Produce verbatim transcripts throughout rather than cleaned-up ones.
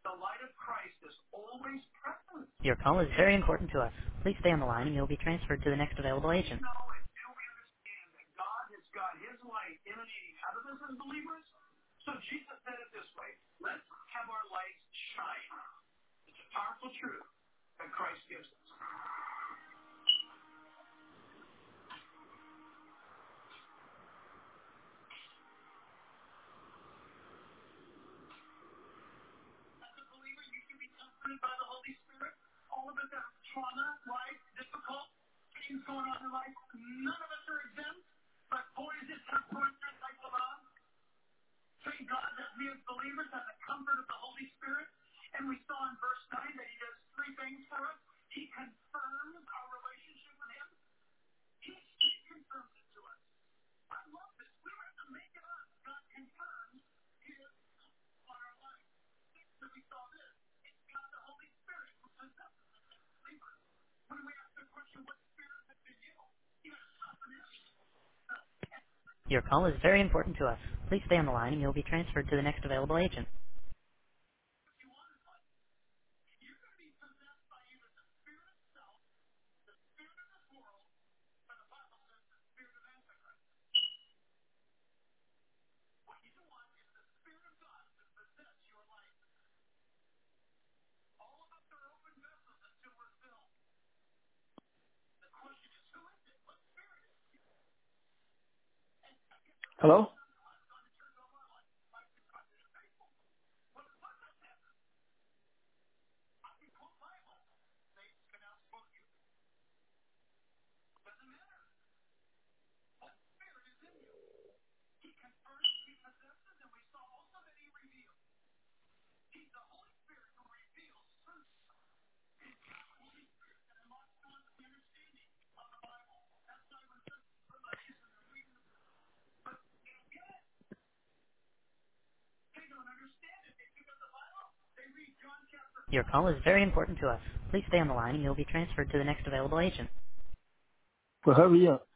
Your call is very important to us. Please stay on the line and you'll be transferred to the next available agent. Your call is very important to us. Please stay on the line and you'll be transferred to the next available agent. Hello? Your call is very important to us. Please stay on the line and you'll be transferred to the next available agent. Well, hurry up.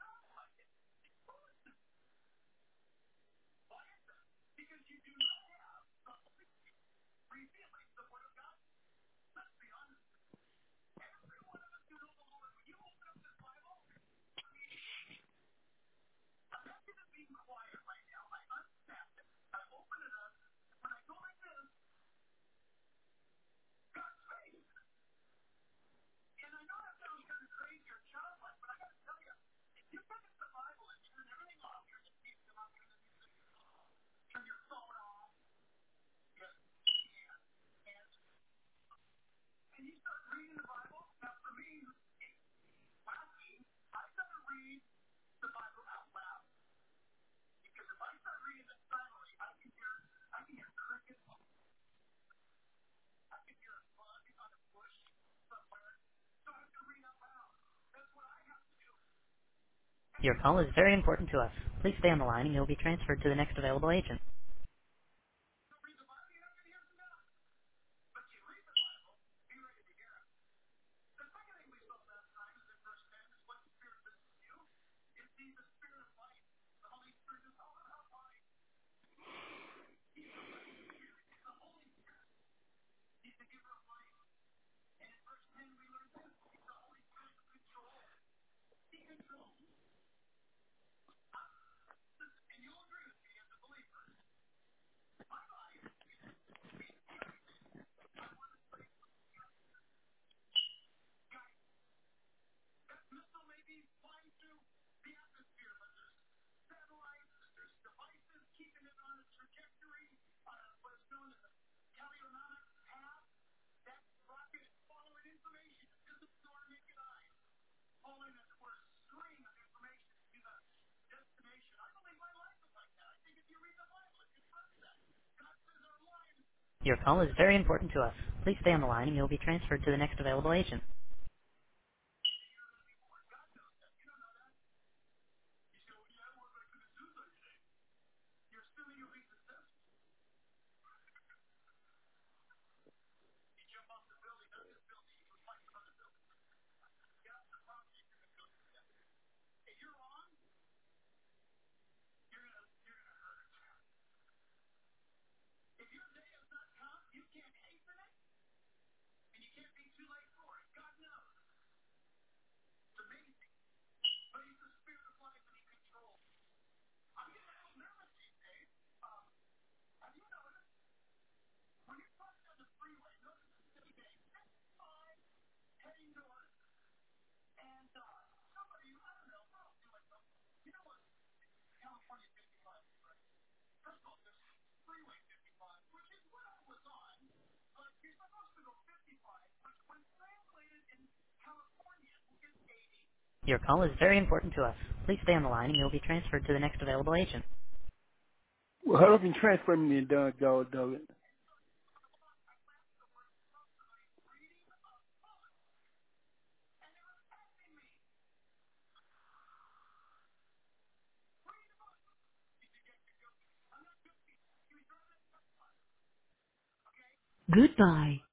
Your call is very important to us. Please stay on the line and you'll be transferred to the next available agent. Your call is very important to us. Please stay on the line and you'll be transferred to the next available agent. Your call is very important to us. Please stay on the line and you'll be transferred to the next available agent. Well, hurry up and transfer me and done, dog, dog. Goodbye.